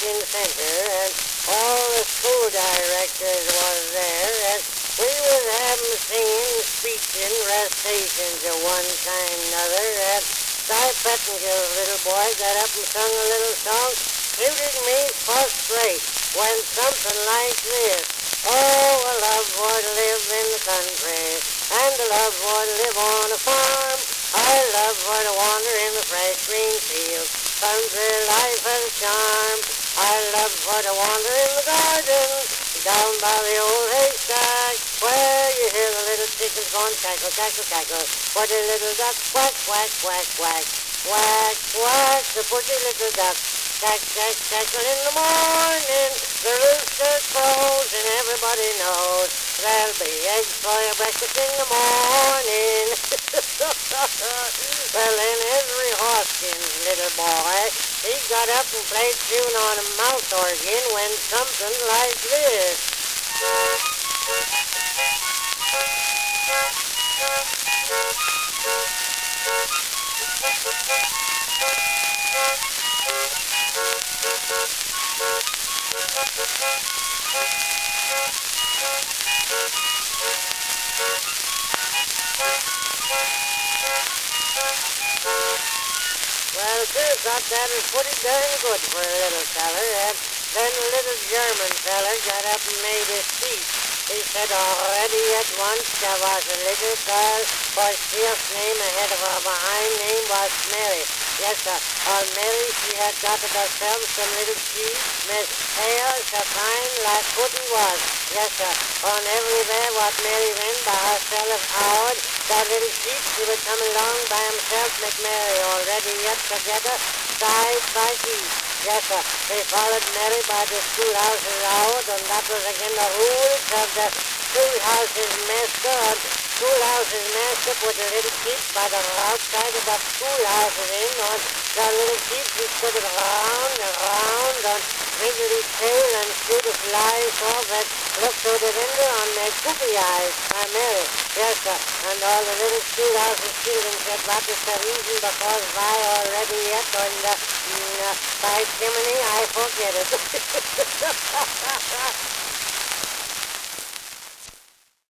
in the center, and all the school directors was there, and we was having singing, speeching, recitations at one time or another, and Cy Pettingill's little boy got up and sung a little song, suited me first rate, when something like this. Oh, I love for to live in the country, and I love for to live on a farm. I love for to wander in the fresh green fields. Country life has a charm. I love for to wander in the garden, down by the old haystack, where you hear the little chickens going cackle, cackle, cackle. Pretty little duck, quack, quack, quack, quack. Quack, quack, the pretty little duck. Cack, cack, cackle in the morning. The rooster crows and everybody knows there'll be eggs for your breakfast in the morning. Well, then Henry Hoskins, little boy, he got up and played tune on a mouth organ when something like this. Well, Sue thought that was pretty darn good for a little feller, and then a little German feller got up and made his speech. He said, already at once there was a little girl, whose first name ahead of her behind name was Mary. Yes, sir. On Mary, she had got herself some little cheese, Miss Hale, so fine like pudding was. Yes, sir. On everywhere what Mary went by herself out, that little sheep, she would come along by himself, make Mary already yet together, side by side. Yes, sir. They followed Mary by the schoolhouse's out, and that was again the rules of the schoolhouse's master. And schoolhouse's master put the little sheep by the outside of the schoolhouse's in, and the little sheep, he stood around and round, and wiggled his tail and shoot a fly off and looked through the window and made goopy eyes by Mary. Yes, sir. And all the little schoolhouse's children said, what is the reason? Because I already yet on the by Jiminy, I forget it.